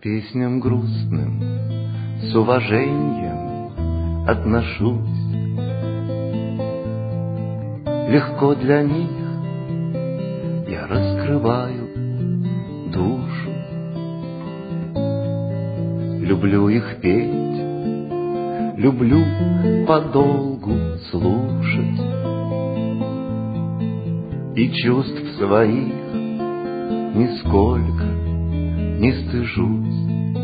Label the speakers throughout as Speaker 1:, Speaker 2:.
Speaker 1: песням грустным с уважением отношусь. Легко для них я раскрываю душу. Люблю их петь, люблю подолгу слушать, и чувств своих нисколько не стыжусь.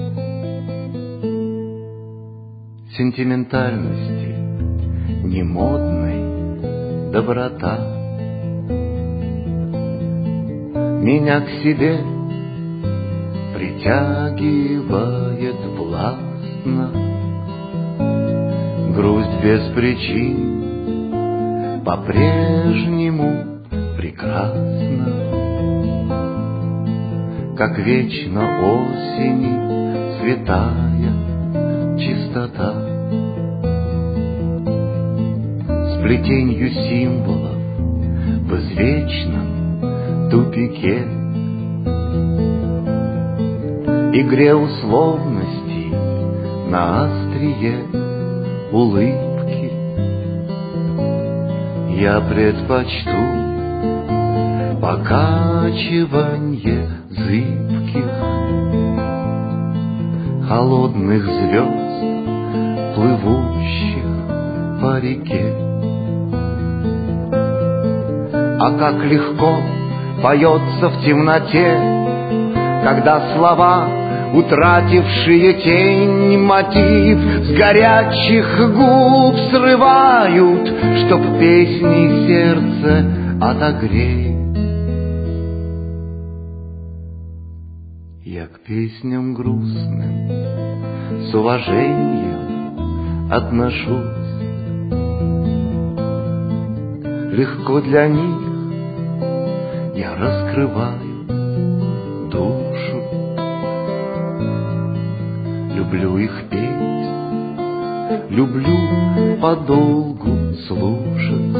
Speaker 1: Сентиментальности немодной доброта меня к себе притягивает властно. Грусть без причин по-прежнему прекрасна, как вечно осени святая чистота. Сплетенью символов в извечном тупике, игре условностей на острие улыбки, я предпочту покачиванье зыбких холодных звезд, плывущих по реке. А как легко поется в темноте, когда слова, утратившие тень, мотив с горячих губ срывают, чтоб песней сердце отогреть. Я к песням грустным с уважением отношусь. Легко для них я раскрываю душу. Люблю их петь, люблю подолгу слушать,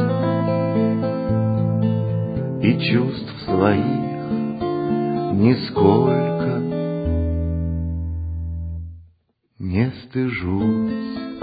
Speaker 1: и чувств своих нисколько не стыжусь.